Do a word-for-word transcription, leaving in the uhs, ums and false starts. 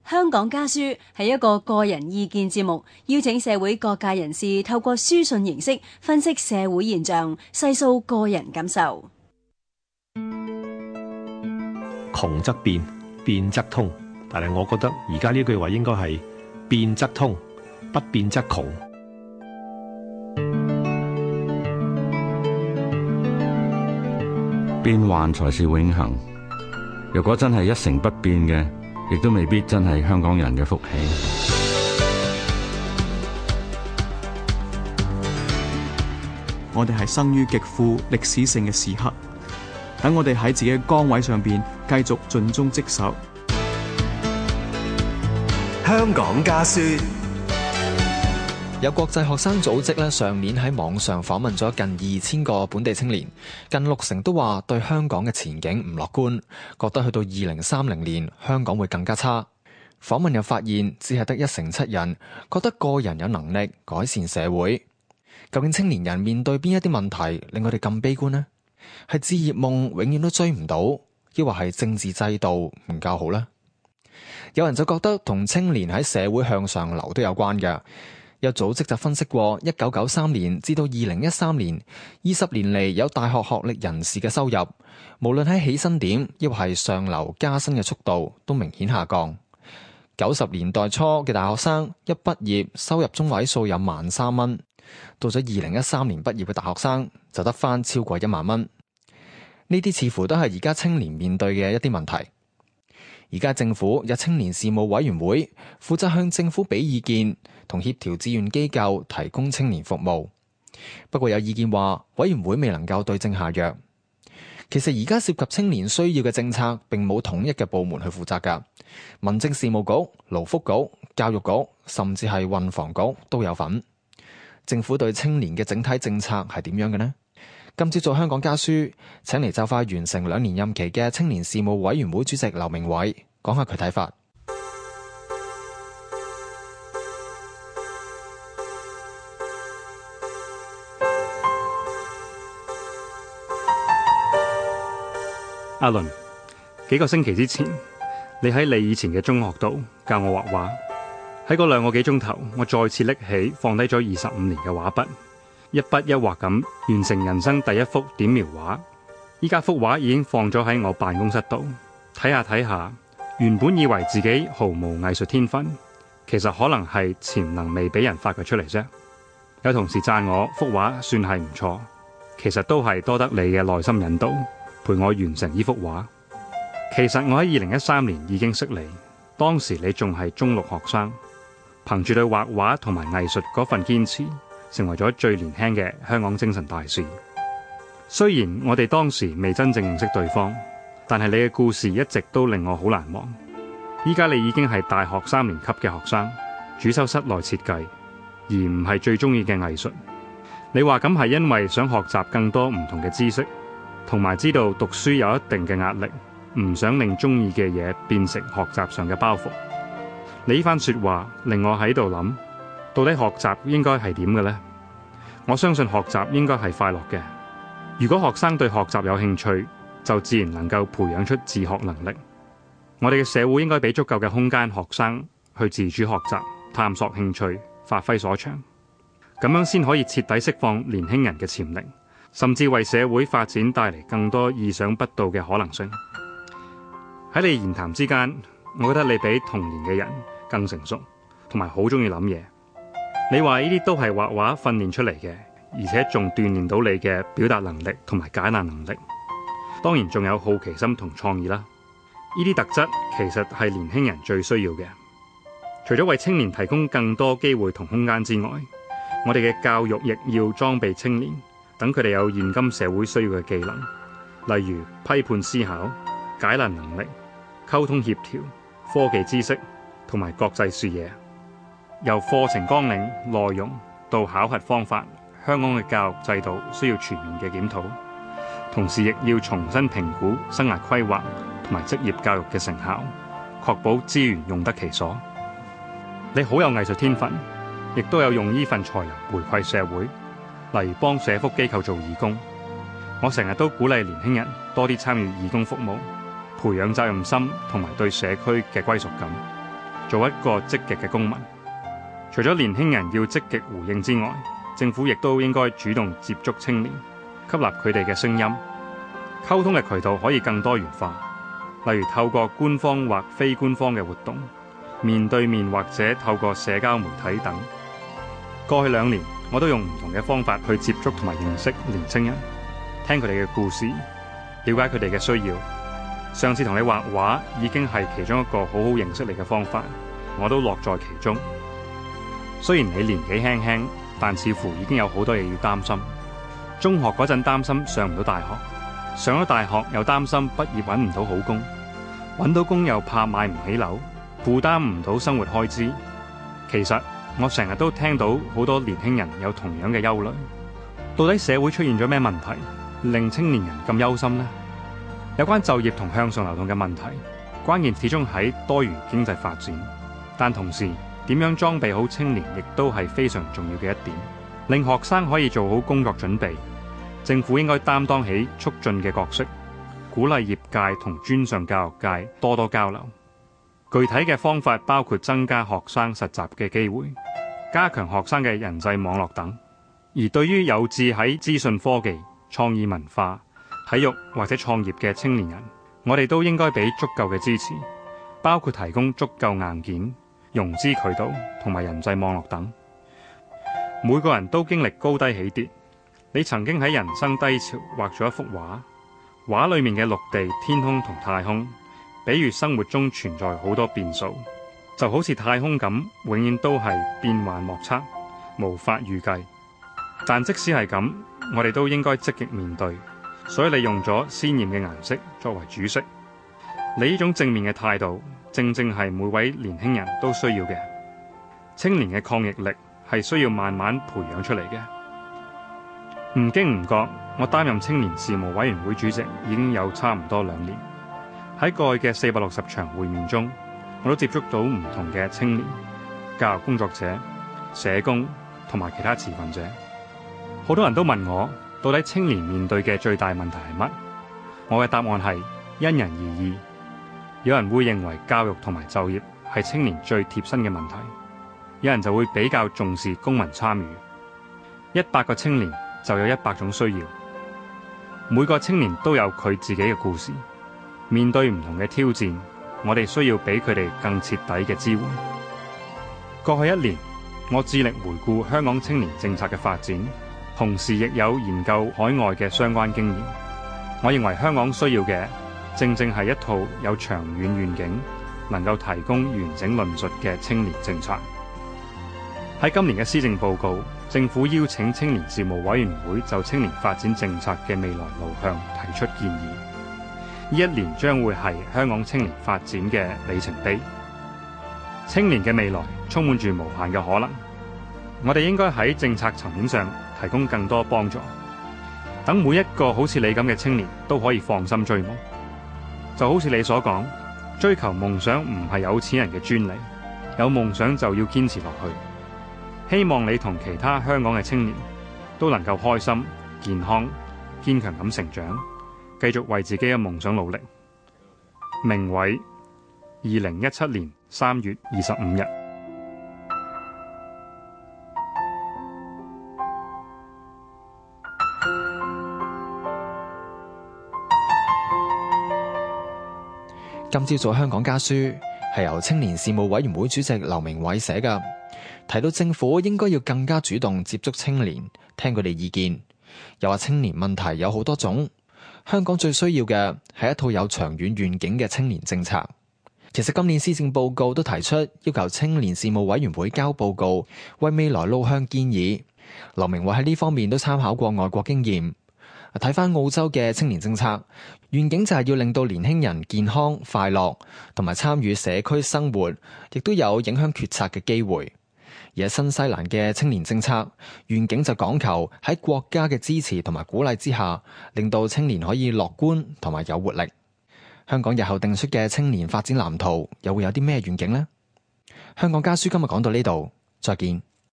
香港家書係一個個人意見節目，邀請社會各界人士透過書信形式分析社會現象，細數個人感受。 窮則變，變則通，但係我覺得而家呢句話應該係變則通，不變則窮。 變幻才是永恆。如果真係一成不變嘅，亦都未必真係香港人嘅福氣。 我哋係生於極富歷史性嘅時刻，等我哋喺自己嘅崗位上邊繼續盡忠職守。 香港家書。 有國際學生組織咧，上年喺網上訪問咗近二千個本地青年，近六成都話對香港嘅前景唔樂觀，覺得去到二零三零年香港會更加差。訪問又發現，只係得一成七人覺得個人有能力改善社會。究竟青年人面對邊一啲問題令我哋咁悲觀呢？係置業夢永遠都追唔到，抑或係政治制度唔夠好呢？有人就覺得同青年喺社會向上流都有關嘅。有組織就分析過，一九九三年至到二零一三年，二十年嚟有大學學歷人士嘅收入，無論喺起薪點，抑或係上流加薪嘅速度，都明顯下降。九十年代初嘅大學生一畢業，收入中位數有萬三蚊，到咗二零一三年畢業嘅大學生就得返超過一萬蚊。呢啲似乎都係而家青年面對嘅一啲問題。而家政府有青年事務委員會，負責向政府俾意見，同協調志願機構提供青年服務。不過有意見話，委員會未能夠對症下藥。其實而家涉及青年需要嘅政策，並冇統一嘅部門去負責㗎。民政事務局、勞福局、教育局，甚至係運房局都有份。政府對青年嘅整體政策係點樣嘅呢？今朝做香港家書，請嚟就快完成兩年任期嘅青年事務委員會主席劉鳴煒講下佢睇法。 阿倫，幾個星期之前，你喺你以前嘅中學度教我畫畫。喺嗰兩個幾鐘頭，我再次拎起放低咗二十五年嘅畫筆，一筆一畫咁完成人生第一幅點描畫。依家幅畫已經放咗喺我辦公室度，睇下睇下，原本以為自己毫無藝術天分，其實可能係潛能未俾人發掘出嚟啫。有同事讚我幅畫算係唔錯，其實都係多得你嘅耐心引導，陪我完成呢幅畫。其實我喺二零一三年已經識你，當時你仲係中六學生，憑住對畫畫同埋藝術嗰份堅持，成為咗最年輕嘅香港精神大使。雖然我哋當時未真正認識對方，但係你嘅故事一直都令我好難忘。依家你已經係大學三年級嘅學生，主修室內設計，而唔係最中意嘅藝術。你話咁係因為想學習更多唔同嘅知識，同埋知道讀書有一定嘅壓力，唔想令中意嘅嘢變成學習上嘅包袱。你呢番說話令我喺度諗，到底學習應該係點嘅呢？我相信學習應該係快樂嘅。如果學生對學習有興趣，就自然能夠培養出自學能力。我哋嘅社會應該俾足夠嘅空間學生去自主學習、探索興趣、發揮所長，咁樣先可以徹底釋放年輕人嘅潛力，甚至為社會發展帶嚟更多意想不到嘅可能性。喺你言談之間，我覺得你比同年嘅人更成熟，同埋好中意諗嘢。你話呢啲都係畫畫訓練出嚟嘅，而且仲鍛鍊到你嘅表達能力同埋解難能力。當然仲有好奇心同創意啦。呢啲特質其實係年輕人最需要嘅。除咗為青年提供更多機會同空間之外，我哋嘅教育亦要裝備青年，等佢哋有現今社會需要嘅技能，例如批判思考、解難能力、溝通協調、科技知識同埋國際視野。由課程綱領、內容到考核方法，香港嘅教育制度需要全面嘅檢討，同時亦要重新評估生涯規劃同埋職業教育嘅成效，確保資源用得其所。你好有藝術天分，亦都有用呢份才能回饋社會，例如幫社福機構做義工。我成日都鼓勵年輕人多啲參與義工服務，培養責任心同埋對社區嘅歸屬感。 做一個積極嘅公民。除咗年輕人要積極回應之外，政府亦都應該主動接觸青年，吸納佢哋嘅聲音。溝通嘅渠道可以更多元化，例如透過官方或非官方嘅活動，面對面或者透過社交媒體等。過去兩年，我都用唔同嘅方法去接觸同埋認識年青人，聽佢哋嘅故事，了解佢哋嘅需要。上次同你畫畫已經係其中一個好好認識你嘅方法，我都樂在其中。雖然你年紀輕輕，但似乎已經有好多嘢要擔心。中學嗰陣擔心上唔到大學，上咗大學又擔心畢業揾唔到好工，揾到工又怕買唔起樓，負擔唔到生活開支。其實我成日都聽到好多年輕人有同樣嘅憂慮。到底社會出現咗咩問題，令青年人咁憂心呢？有關就業同向上流動嘅問題，關鍵始終喺多元經濟發展，但同時點樣裝備好青年，亦都係非常重要嘅一點，令學生可以做好工作準備。政府應該擔當起促進嘅角色，鼓勵業界同專上教育界多多交流。具體嘅方法包括增加學生實習嘅機會，加強學生嘅人際網絡等。而對於有志喺資訊科技、創意文化、體育或者創業嘅青年人，我哋都應該俾足夠嘅支持，包括提供足夠硬件、融資渠道同埋人際網絡等。每個人都經歷高低起跌，你曾經喺人生低潮畫咗一幅畫，畫裏面嘅陸地、天空同太空，比喻生活中存在好多變數，就好似太空咁，永遠都係變幻莫測，無法預計。但即使係咁，我哋都應該積極面對。所以你用咗鮮豔嘅顏色作為主色，你呢種正面嘅態度，正正係每位年輕人都需要嘅。青年嘅抗逆力係需要慢慢培養出嚟嘅。唔經唔覺，我擔任青年事務委員會主席已經有差唔多兩年。喺過去嘅四百六十場會面中，我都接觸到唔同嘅青年、教育工作者、社工同埋其他持份者。好多人都問我，到底青年面對嘅最大問題係乜？我嘅答案係因人而異。有人會認為教育同埋就業係青年最貼身嘅問題，有人就會比較重視公民參與。一百個青年就有一百種需要，每個青年都有佢自己嘅故事。面對唔同嘅挑戰，我哋需要俾佢哋更徹底嘅支援。過去一年，我致力回顧香港青年政策嘅發展，同時亦有研究海外嘅相關經驗。我認為香港需要嘅，正正係一套有長遠願景，能夠提供完整論述嘅青年政策。喺今年嘅施政報告，政府邀請青年事務委員會就青年發展政策嘅未來路向提出建議。呢一年將會係香港青年發展嘅里程碑。青年嘅未來充滿住無限嘅可能，我哋應該喺政策層面上提供更多幫助，等每一個好似你咁嘅青年都可以放心追夢。就好似你所講，追求夢想唔係有錢人嘅專利，有夢想就要堅持落去。希望你同其他香港嘅青年都能夠開心、健康、堅強咁成長，繼續為自己嘅夢想努力。明偉，二零一七年三月二十五日。 今朝早香港家書係由青年事務委員會主席劉明偉寫㗎，提到政府應該要更加主動接觸青年，聽佢哋意見。又話青年問題有好多種，香港最需要嘅係一套有長遠願景嘅青年政策。其實今年施政報告都提出要求青年事務委員會交報告，為未來路向建議。劉明偉喺呢方面都參考過外國經驗。睇翻澳洲嘅青年政策，願景就係要令到年輕人健康、快樂，同埋參與社區生活，亦都有影響決策嘅機會。而喺新西蘭嘅青年政策，願景就講求喺國家嘅支持同埋鼓勵之下，令到青年可以樂觀同埋有活力。香港日後定出嘅青年發展藍圖，又會有啲咩願景呢？香港家書今日講到呢度，再見。